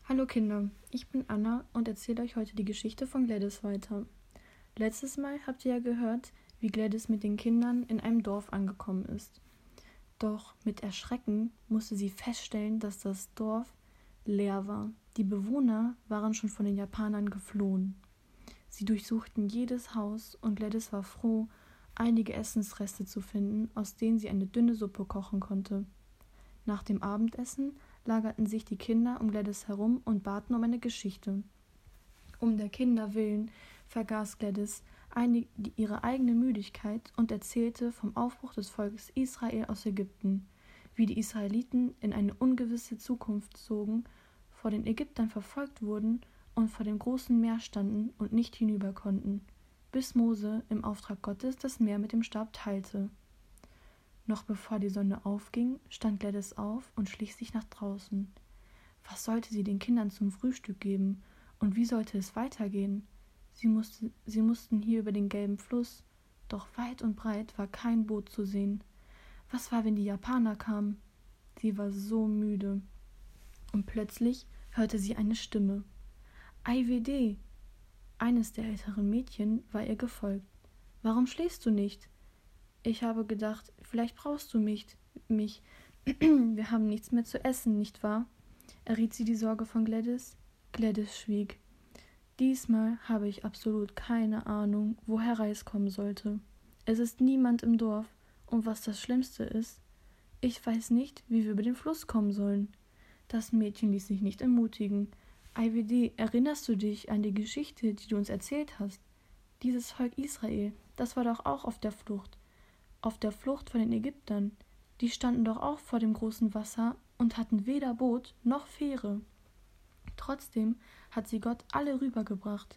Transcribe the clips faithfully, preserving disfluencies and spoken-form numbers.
Hallo Kinder, ich bin Anna und erzähle euch heute die Geschichte von Gladys weiter. Letztes Mal habt ihr ja gehört, wie Gladys mit den Kindern in einem Dorf angekommen ist. Doch mit Erschrecken musste sie feststellen, dass das Dorf leer war. Die Bewohner waren schon von den Japanern geflohen. Sie durchsuchten jedes Haus und Gladys war froh, einige Essensreste zu finden, aus denen sie eine dünne Suppe kochen konnte. Nach dem Abendessen lagerten sich die Kinder um Gladys herum und baten um eine Geschichte. Um der Kinder willen vergaß Gladys eine, die, ihre eigene Müdigkeit und erzählte vom Aufbruch des Volkes Israel aus Ägypten, wie die Israeliten in eine ungewisse Zukunft zogen, vor den Ägyptern verfolgt wurden und vor dem großen Meer standen und nicht hinüber konnten, bis Mose im Auftrag Gottes das Meer mit dem Stab teilte. Noch bevor die Sonne aufging, stand Gladys auf und schlich sich nach draußen. Was sollte sie den Kindern zum Frühstück geben und wie sollte es weitergehen? Sie, musste, sie mussten hier über den gelben Fluss, doch weit und breit war kein Boot zu sehen. Was war, wenn die Japaner kamen? Sie war so müde. Und plötzlich hörte sie eine Stimme. Ai Weh! Eines der älteren Mädchen war ihr gefolgt. Warum schläfst du nicht? Ich habe gedacht, vielleicht brauchst du mich. mich. Wir haben nichts mehr zu essen, nicht wahr? Erriet sie die Sorge von Gladys. Gladys schwieg. Diesmal habe ich absolut keine Ahnung, woher Reis kommen sollte. Es ist niemand im Dorf, und was das Schlimmste ist, ich weiß nicht, wie wir über den Fluss kommen sollen. Das Mädchen ließ sich nicht ermutigen. Ai Weh, erinnerst du dich an die Geschichte, die du uns erzählt hast? Dieses Volk Israel, das war doch auch auf der Flucht. Auf der Flucht von den Ägyptern. Die standen doch auch vor dem großen Wasser und hatten weder Boot noch Fähre. Trotzdem hat sie Gott alle rübergebracht.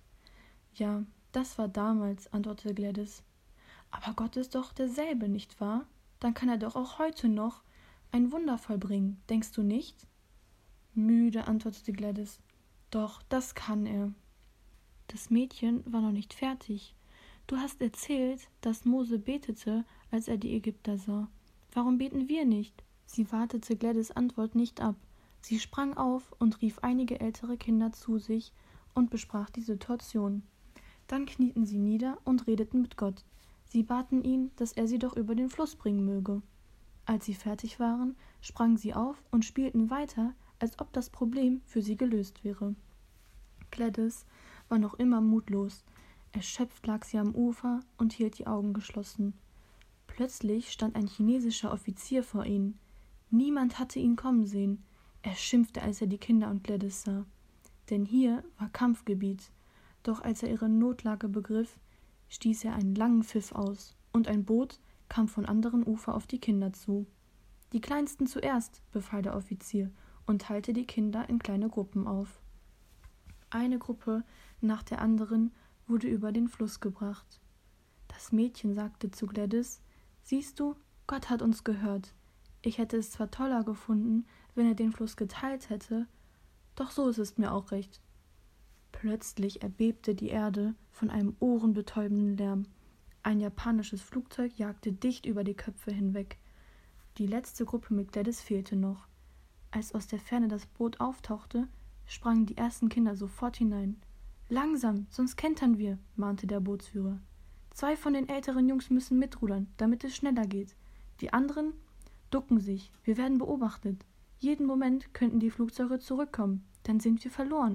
Ja, das war damals, antwortete Gladys. Aber Gott ist doch derselbe, nicht wahr? Dann kann er doch auch heute noch ein Wunder vollbringen, denkst du nicht? Müde, antwortete Gladys. Doch, das kann er. Das Mädchen war noch nicht fertig. Du hast erzählt, dass Mose betete, als er die Ägypter sah. Warum beten wir nicht? Sie wartete Gladys Antwort nicht ab. Sie sprang auf und rief einige ältere Kinder zu sich und besprach die Situation. Dann knieten sie nieder und redeten mit Gott. Sie baten ihn, dass er sie doch über den Fluss bringen möge. Als sie fertig waren, sprangen sie auf und spielten weiter, als ob das Problem für sie gelöst wäre. Gladys war noch immer mutlos. Erschöpft lag sie am Ufer und hielt die Augen geschlossen. Plötzlich stand ein chinesischer Offizier vor ihnen. Niemand hatte ihn kommen sehen. Er schimpfte, als er die Kinder und Gladys sah. Denn hier war Kampfgebiet. Doch als er ihre Notlage begriff, stieß er einen langen Pfiff aus, und ein Boot kam von anderen Ufer auf die Kinder zu. Die Kleinsten zuerst, befahl der Offizier und teilte die Kinder in kleine Gruppen auf. Eine Gruppe nach der anderen wurde über den Fluss gebracht. Das Mädchen sagte zu Gladys, »Siehst du, Gott hat uns gehört. Ich hätte es zwar toller gefunden, wenn er den Fluss geteilt hätte, doch so ist es mir auch recht.« Plötzlich erbebte die Erde von einem ohrenbetäubenden Lärm. Ein japanisches Flugzeug jagte dicht über die Köpfe hinweg. Die letzte Gruppe mit Gladys fehlte noch. Als aus der Ferne das Boot auftauchte, sprangen die ersten Kinder sofort hinein. »Langsam, sonst kentern wir«, mahnte der Bootsführer. »Zwei von den älteren Jungs müssen mitrudern, damit es schneller geht. Die anderen ducken sich, wir werden beobachtet. Jeden Moment könnten die Flugzeuge zurückkommen, dann sind wir verloren.«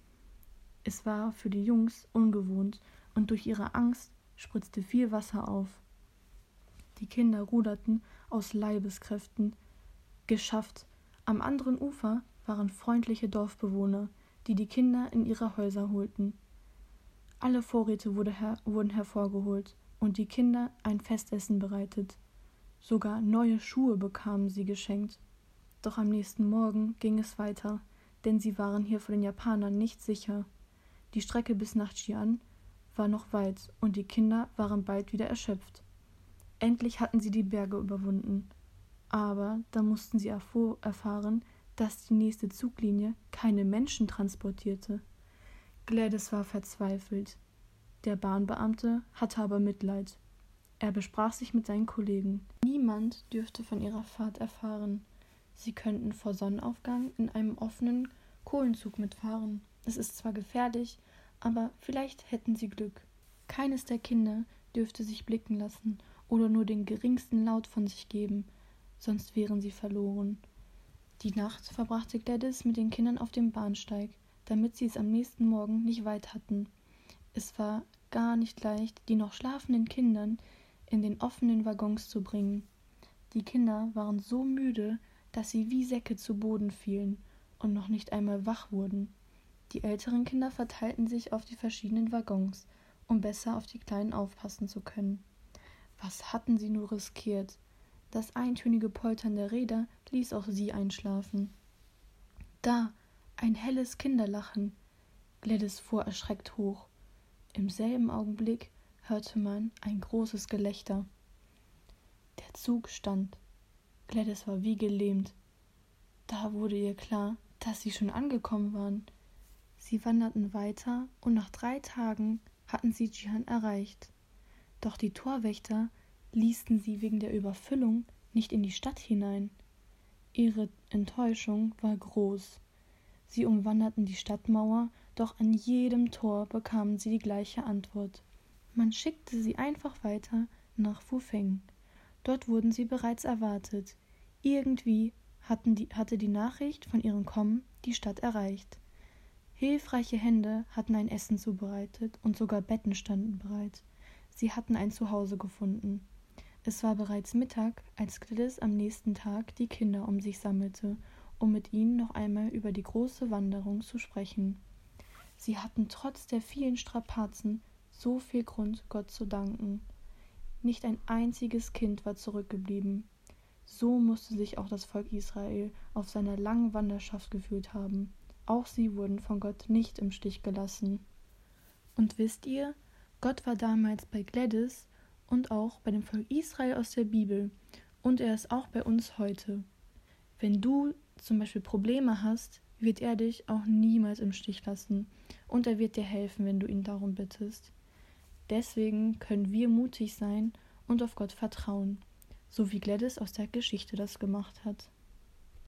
Es war für die Jungs ungewohnt und durch ihre Angst spritzte viel Wasser auf. Die Kinder ruderten aus Leibeskräften. Geschafft. Am anderen Ufer waren freundliche Dorfbewohner, die die Kinder in ihre Häuser holten. Alle Vorräte wurde her- wurden hervorgeholt und die Kinder ein Festessen bereitet. Sogar neue Schuhe bekamen sie geschenkt. Doch am nächsten Morgen ging es weiter, denn sie waren hier vor den Japanern nicht sicher. Die Strecke bis nach Xi'an war noch weit und die Kinder waren bald wieder erschöpft. Endlich hatten sie die Berge überwunden. Aber da mussten sie erfuhr- erfahren, dass die nächste Zuglinie keine Menschen transportierte. Gladys war verzweifelt. Der Bahnbeamte hatte aber Mitleid. Er besprach sich mit seinen Kollegen. Niemand dürfte von ihrer Fahrt erfahren. Sie könnten vor Sonnenaufgang in einem offenen Kohlenzug mitfahren. Es ist zwar gefährlich, aber vielleicht hätten sie Glück. Keines der Kinder dürfte sich blicken lassen oder nur den geringsten Laut von sich geben, sonst wären sie verloren. Die Nacht verbrachte Gladys mit den Kindern auf dem Bahnsteig, damit sie es am nächsten Morgen nicht weit hatten. Es war gar nicht leicht, die noch schlafenden Kindern in den offenen Waggons zu bringen. Die Kinder waren so müde, dass sie wie Säcke zu Boden fielen und noch nicht einmal wach wurden. Die älteren Kinder verteilten sich auf die verschiedenen Waggons, um besser auf die Kleinen aufpassen zu können. Was hatten sie nur riskiert? Das eintönige Poltern der Räder ließ auch sie einschlafen. Da, ein helles Kinderlachen. Gladys fuhr erschreckt hoch. Im selben Augenblick hörte man ein großes Gelächter. Der Zug stand. Gladys war wie gelähmt. Da wurde ihr klar, dass sie schon angekommen waren. Sie wanderten weiter und nach drei Tagen hatten sie Jihan erreicht. Doch die Torwächter ließen sie wegen der Überfüllung nicht in die Stadt hinein. Ihre Enttäuschung war groß. Sie umwanderten die Stadtmauer, doch an jedem Tor bekamen sie die gleiche Antwort. Man schickte sie einfach weiter nach Fufeng. Dort wurden sie bereits erwartet. Irgendwie hatten die, hatte die Nachricht von ihrem Kommen die Stadt erreicht. Hilfreiche Hände hatten ein Essen zubereitet und sogar Betten standen bereit. Sie hatten ein Zuhause gefunden. Es war bereits Mittag, als Gladys am nächsten Tag die Kinder um sich sammelte, um mit ihnen noch einmal über die große Wanderung zu sprechen. Sie hatten trotz der vielen Strapazen so viel Grund, Gott zu danken. Nicht ein einziges Kind war zurückgeblieben. So musste sich auch das Volk Israel auf seiner langen Wanderschaft gefühlt haben. Auch sie wurden von Gott nicht im Stich gelassen. Und wisst ihr, Gott war damals bei Gladys und auch bei dem Volk Israel aus der Bibel. Und er ist auch bei uns heute. Wenn du zum Beispiel Probleme hast, wird er dich auch niemals im Stich lassen. Und er wird dir helfen, wenn du ihn darum bittest. Deswegen können wir mutig sein und auf Gott vertrauen, so wie Gladys aus der Geschichte das gemacht hat.